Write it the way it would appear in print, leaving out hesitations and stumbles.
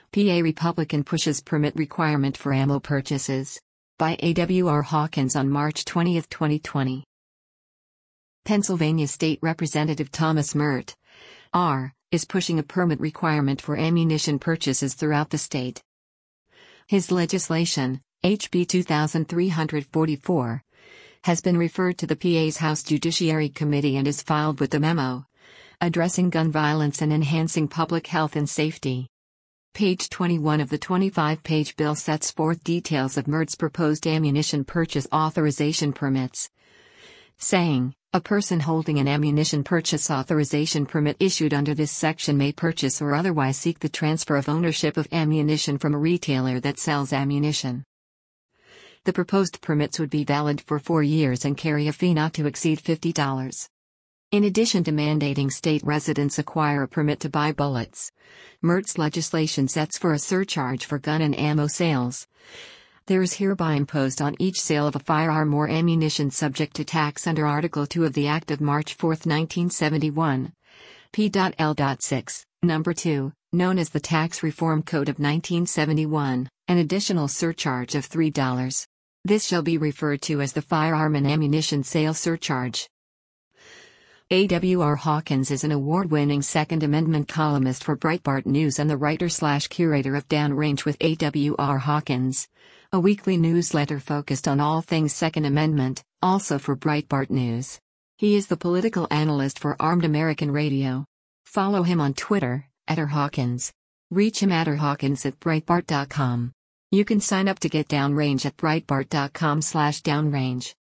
PA Republican pushes permit requirement for ammo purchases. By A.W.R. Hawkins on March 20, 2020. Pennsylvania State Representative Thomas Mert, R., is pushing a permit requirement for ammunition purchases throughout the state. His legislation, HB 2344, has been referred to the PA's House Judiciary Committee and is filed with the memo, Addressing Gun Violence and Enhancing Public Health and Safety. Page 21 of the 25-page bill sets forth details of Mert's proposed ammunition purchase authorization permits, saying, a person holding an ammunition purchase authorization permit issued under this section may purchase or otherwise seek the transfer of ownership of ammunition from a retailer that sells ammunition. The proposed permits would be valid for 4 years and carry a fee not to exceed $50. In addition to mandating state residents acquire a permit to buy bullets, Mert's legislation sets for a surcharge for gun and ammo sales. There is hereby imposed on each sale of a firearm or ammunition subject to tax under Article 2 of the Act of March 4, 1971, P.L.6, Number 2, known as the Tax Reform Code of 1971, an additional surcharge of $3. This shall be referred to as the Firearm and Ammunition Sale Surcharge. A.W.R. Hawkins is an award-winning Second Amendment columnist for Breitbart News and the writer/curator of Downrange with A.W.R. Hawkins, a weekly newsletter focused on all things Second Amendment, also for Breitbart News. He is the political analyst for Armed American Radio. Follow him on Twitter, @rhawkins. Reach him @rhawkins@breitbart.com. You can sign up to get Downrange at breitbart.com/downrange.